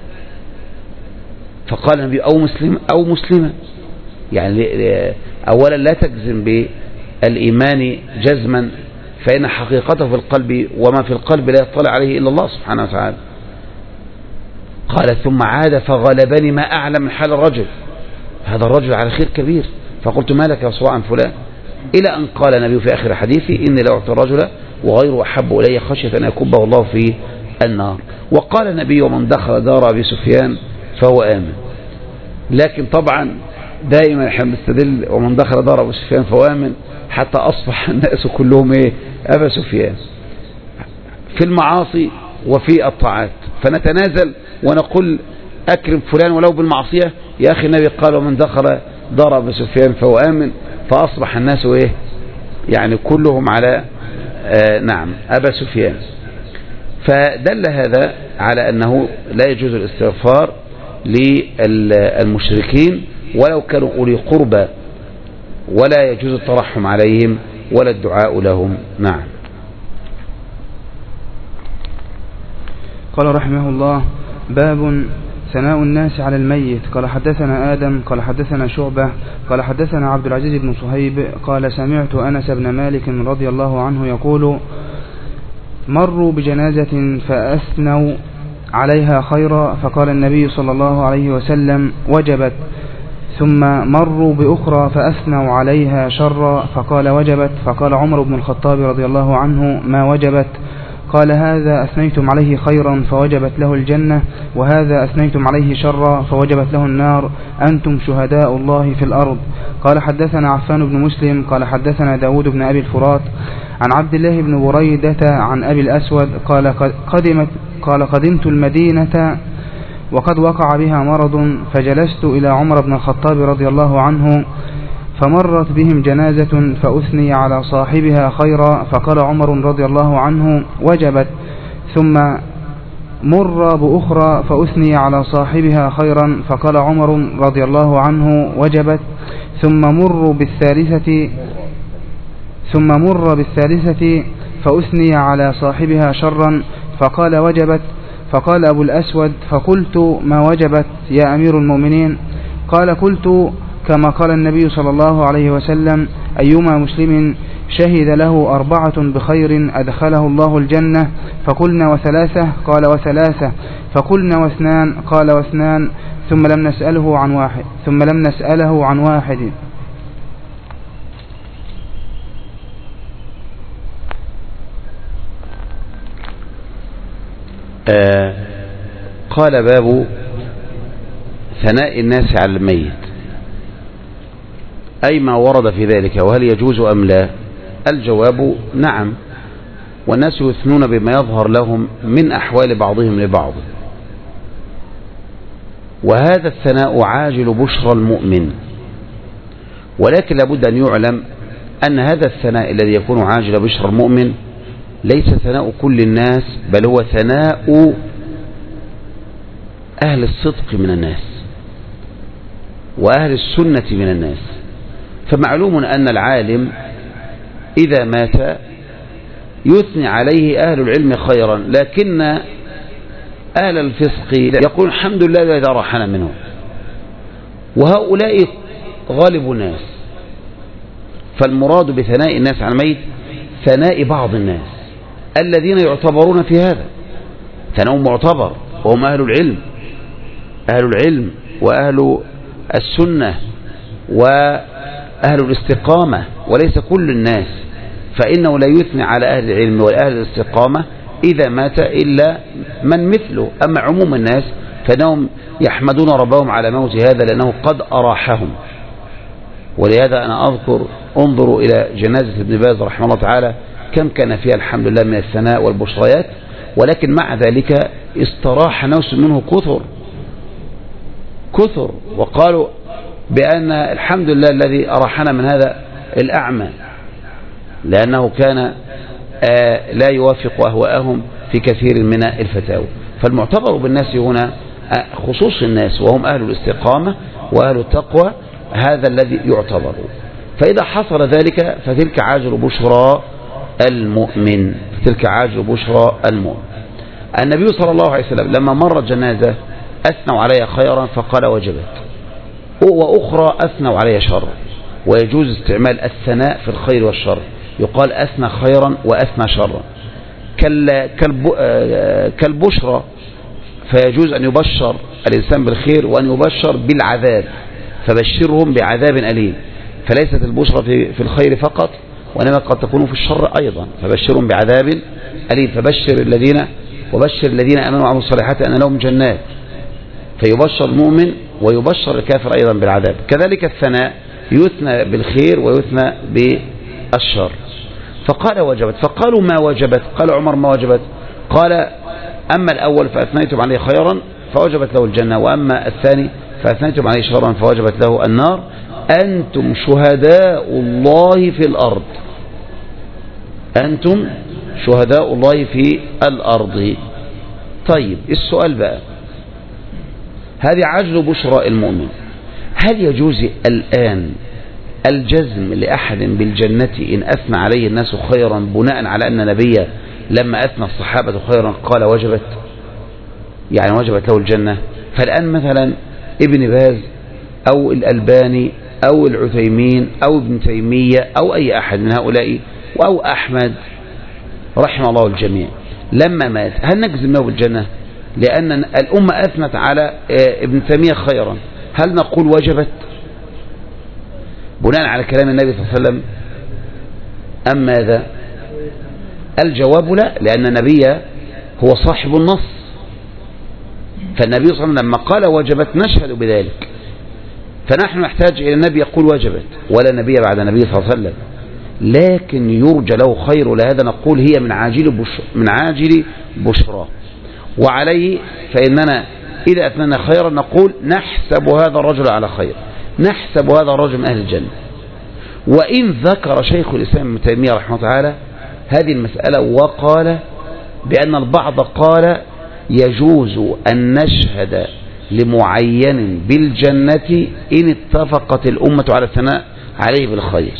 فقال النبي أو مسلما. يعني أولا لا تجزم بالإيمان جزما، فإن حقيقته في القلب، وما في القلب لا يطلع عليه إلا الله سبحانه وتعالى. قال ثم عاد فغلبني ما أعلم من حال الرجل، هذا الرجل على خير كبير، فقلت ما لك يا رسول عن فلان، إلى أن قال النبي في آخر حديثي إني لأعطي الرجل وغيره أحب إلي خشية أن يكبه الله في النار. وقال النبي ومن دخل دار أبي سفيان فهو آمن. لكن طبعا دائما احنا بنستدل ومن دخل دار أبي سفيان فهو آمن حتى أصبح الناس كلهم أبا سفيان في المعاصي وفي الطاعات، فنتنازل ونقول أكرم فلان ولو بالمعصية. يا أخي النبي قال ومن دخل دار أبي سفيان فهو آمن، فأصبح الناس يعني كلهم على نعم أبا سفيان. فدل هذا على أنه لا يجوز الاستغفار للمشركين ولو كانوا أولي قربى، ولا يجوز الترحم عليهم ولا الدعاء لهم. نعم. قال رحمه الله باب ثناء الناس على الميت. قال حدثنا آدم قال حدثنا شعبة قال حدثنا عبد العزيز بن صهيب قال سمعت أنس بن مالك رضي الله عنه يقول مروا بجنازة فأثنوا عليها خيرا فقال النبي صلى الله عليه وسلم وجبت، ثم مروا بأخرى فأثنوا عليها شرا فقال وجبت، فقال عمر بن الخطاب رضي الله عنه ما وجبت، قال هذا أثنيتم عليه خيرا فوجبت له الجنة، وهذا أثنيتم عليه شرا فوجبت له النار، أنتم شهداء الله في الأرض. قال حدثنا عفان بن مسلم قال حدثنا داود بن أبي الفرات عن عبد الله بن بريدة عن أبي الأسود قال قدمت المدينة وقد وقع بها مرض، فجلست إلى عمر بن الخطاب رضي الله عنه فمرت بهم جنازة فأثني على صاحبها خيرا فقال عمر رضي الله عنه وجبت، ثم مر بأخرى فأثني على صاحبها خيرا فقال عمر رضي الله عنه وجبت، ثم مر بالثالثة فأثني على صاحبها شرا فقال وجبت، فقال أبو الأسود: فقلت: ما وجبت يا أمير المؤمنين؟ قال: قلت كما قال النبي صلى الله عليه وسلم: أيما مسلم شهد له 4 بخير أدخله الله الجنة. فقلنا: وثلاثة؟ قال: وثلاثة. فقلنا: واثنان؟ قال: واثنان. ثم لم نسأله عن واحد. قال: باب ثناء الناس على الميت، أي ما ورد في ذلك، وهل يجوز أم لا؟ الجواب: نعم، والناس يثنون بما يظهر لهم من أحوال بعضهم لبعض، وهذا الثناء عاجل بشرى المؤمن، ولكن لابد أن يعلم أن هذا الثناء الذي يكون عاجل بشرى المؤمن ليس ثناء كل الناس، بل هو ثناء أهل الصدق من الناس وأهل السنة من الناس. فمعلوم أن العالم إذا مات يثني عليه أهل العلم خيرا، لكن أهل الفسق يقول: الحمد لله الذي أراحنا منه. وهؤلاء غالب الناس. فالمراد بثناء الناس على الميت ثناء بعض الناس الذين يعتبرون في هذا ثناء معتبر، وهم أهل العلم وأهل السنة وأهل الاستقامة، وليس كل الناس. فإنه لا يثني على أهل العلم وأهل الاستقامة إذا مات إلا من مثله. أما عموم الناس فإنهم يحمدون ربهم على موت هذا لأنه قد أراحهم. ولهذا أنا أذكر: انظروا إلى جنازة ابن باز رحمه الله تعالى كم كان فيها الحمد لله من الثناء والبشريات، ولكن مع ذلك استراح ناس منه كثر وقالوا بأن الحمد لله الذي أراحنا من هذا الأعمى، لأنه كان لا يوافق أهواءهم في كثير من الفتاوى. فالمعتبر بالناس هنا خصوص الناس، وهم أهل الاستقامة وأهل التقوى، هذا الذي يعتبر. فإذا حصل ذلك فتلك عاجل بشرى المؤمن. النبي صلى الله عليه وسلم لما مرت جنازة أثنوا عليها خيرا فقال: وجبت. وأخرى أثنوا عليها شرا. ويجوز استعمال الثناء في الخير والشر، يقال أثنى خيرا وأثنى شرا. كالبشرى، فيجوز أن يبشر الإنسان بالخير وأن يبشر بالعذاب، فبشرهم بعذاب أليم. فليست البشرى في الخير فقط، وإنما قد تكون في الشر أيضا، فبشرهم بعذاب أليم. وبشر الذين آمنوا وعملوا الصالحات أن لهم جنات، فيبشر المؤمن ويبشر الكافر أيضا بالعذاب. كذلك الثناء يثنى بالخير ويثنى بالشر. فقال: وجبت. فقالوا: ما وجبت؟ قال عمر: ما وجبت؟ قال: أما الأول فأثنيتم عليه خيرا فوجبت له الجنة، وأما الثاني فأثنيتم عليه شرا فوجبت له النار. أنتم شهداء الله في الأرض. أنتم شهداء الله في الأرض. طيب، السؤال بقى: هذه عجل بشرى المؤمن، هل يجوز الآن الجزم لأحد بالجنة إن أثنى عليه الناس خيرا بناء على أن نبيه لما أثنى الصحابة خيرا قال وجبت، يعني وجبت له الجنة؟ فالآن مثلا ابن باز أو الألباني أو العثيمين أو ابن تيمية أو أي أحد من هؤلاء أو أحمد رحمه الله الجميع لما مات، هل نجزم له بالجنة؟ لأن الأمة أثنت على ابن تيمية خيرا، هل نقول وجبت بناء على كلام النبي صلى الله عليه وسلم أم ماذا؟ الجواب لا، لأن النبي هو صاحب النص، فالنبي صلى الله عليه وسلم لما قال وجبت نشهد بذلك، فنحن نحتاج إلى النبي يقول وجبت، ولا نبي بعد النبي صلى الله عليه وسلم، لكن يرجى له خير، لهذا نقول هي من عاجل بشرى. وعليه فإننا إذا أثننا خيرا نقول نحسب هذا الرجل على خير، نحسب هذا الرجل من أهل الجنة. وإن ذكر شيخ الإسلام ابن تيمية رحمه الله تعالى هذه المسألة وقال بأن البعض قال يجوز أن نشهد لمعين بالجنة إن اتفقت الأمة على الثناء عليه بالخير،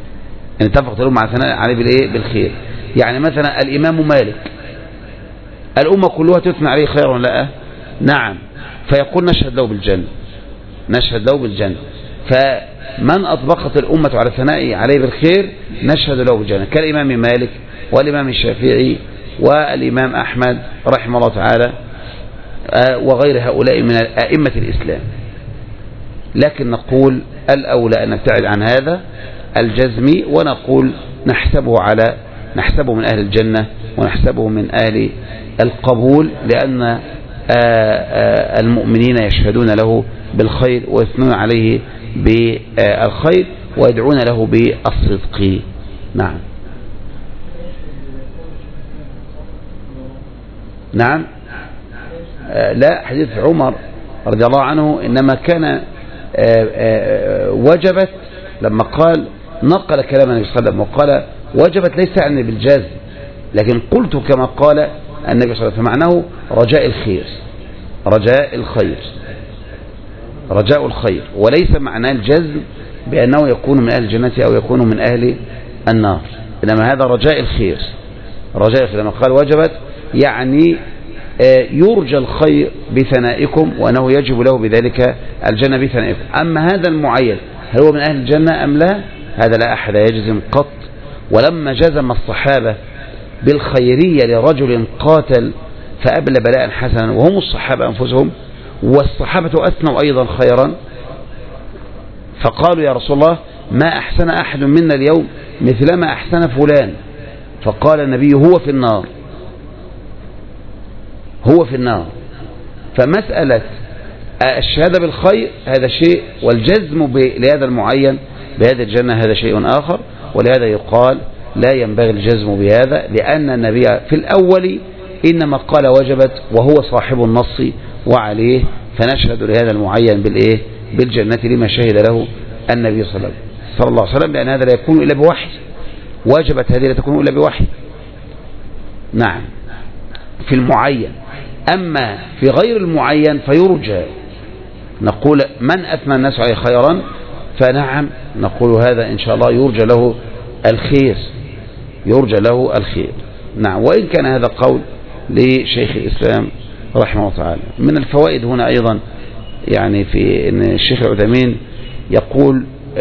إن اتفقت الأمة على الثناء عليه بالخير. يعني مثلا الإمام مالك الأمة كلها تثنى عليه خير ولا لا؟ نعم. فيقول نشهد له بالجنة، نشهد له بالجنة. فمن أطبقت الأمة على ثنائه عليه بالخير نشهد له بالجنة، كالإمام مالك والإمام الشافعي والإمام أحمد رحمه الله تعالى وغير هؤلاء من أئمة الإسلام. لكن نقول الأولى أن نبتعد عن هذا الجزم، ونقول نحسبه من أهل الجنة ونحسبه من أهل القبول، لأن المؤمنين يشهدون له بالخير ويثنون عليه بالخير ويدعون له بالصدق. نعم. نعم. لا، حديث عمر رضي الله عنه إنما كان وجبت، لما قال نقل كلام النبي صلى الله عليه وسلم وقال وجبت ليس يعني بالجزم، لكن قلت كما قال النبي صلى الله عليه وسلم، فمعناه رجاء الخير، رجاء الخير، رجاء الخير، وليس معناه الجزم بأنه يكون من أهل الجنة أو يكون من أهل النار، إنما هذا رجاء الخير، رجاء الخير. لما قال وجبت يعني يرجى الخير بثنائكم وأنه يجب له بذلك الجنة بثنائكم. أما هذا المعين هل هو من أهل الجنة أم لا، هذا لا أحد يجزم قط. ولما جزم الصحابة بالخيرية لرجل قاتل فأبلى بلاء حسنا وهم الصحابة أنفسهم، والصحابة أثنوا أيضا خيرا، فقالوا يا رسول الله ما أحسن أحد منا اليوم مثل ما أحسن فلان، فقال النبي هو في النار، هو في النار. فمسألة الشهادة بالخير هذا شيء، والجزم لهذا المعين بهذا الجنة هذا شيء آخر. ولهذا يقال لا ينبغي الجزم بهذا، لأن النبي في الأول إنما قال وجبت وهو صاحب النص وعليه، فنشهد لهذا المعين بالإيه؟ بالجنة لما شهد له النبي صلى الله عليه وسلم، لأن هذا لا يكون إلا بوحي، وجبت هذه لا تكون إلا بوحي. نعم، في المعين. أما في غير المعين فيرجى، نقول من أثنى الناس عليه خيرا فنعم نقول هذا إن شاء الله يرجى له الخير، يرجى له الخير. نعم. وإن كان هذا قول لشيخ الإسلام رحمه الله تعالى. من الفوائد هنا أيضا يعني في أن الشيخ العثيمين يقول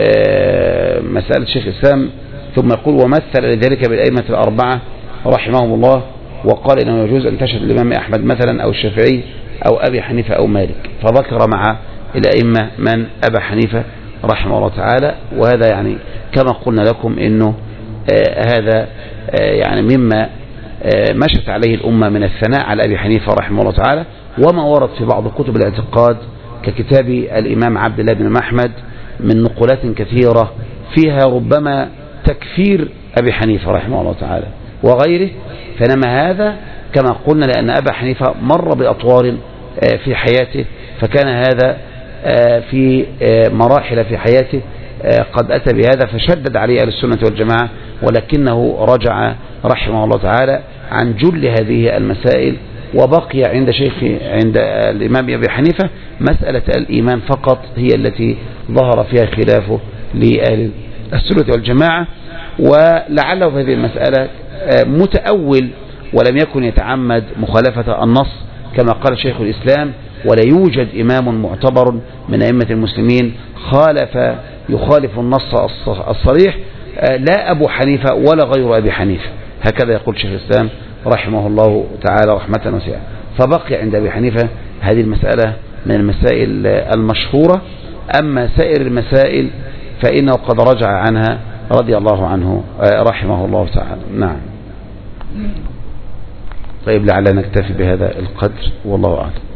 مسألة شيخ الإسلام ثم يقول ومثل لذلك بالأئمة الأربعة رحمهم الله، وقال إنه يجوز أن تشهد الإمام أحمد مثلا أو الشافعي أو أبي حنيفة أو مالك، فذكر مع الأئمة من أبا حنيفة رحمه الله تعالى. وهذا يعني كما قلنا لكم إنه هذا يعني مما مشت عليه الأمة من الثناء على أبي حنيفة رحمه الله تعالى، وما ورد في بعض كتب الاعتقاد ككتاب الإمام عبد الله بن محمد من نقولات كثيرة فيها ربما تكفير أبي حنيفة رحمه الله تعالى وغيره. فنما هذا كما قلنا لأن أبا حنيفة مر بأطوار في حياته، فكان هذا في مراحل في حياته قد أتى بهذا فشدد عليه أهل السنة والجماعة، ولكنه رجع رحمه الله تعالى عن جل هذه المسائل، وبقي عند الإمام أبي حنيفة مسألة الإيمان فقط هي التي ظهر فيها خلافه لأهل السنة والجماعة. ولعله في هذه المسألة متأول ولم يكن يتعمد مخالفة النص كما قال شيخ الإسلام، ولا يوجد إمام معتبر من أئمة المسلمين يخالف النص الصريح، لا أبو حنيفة ولا غير أبي حنيفة، هكذا يقول شيخ الإسلام رحمه الله تعالى رحمة واسعة. فبقي عند أبي حنيفة هذه المسألة من المسائل المشهورة، أما سائر المسائل فإنه قد رجع عنها رضي الله عنه رحمه الله تعالى. نعم. طيب لعلنا نكتفي بهذا القدر والله أعلم.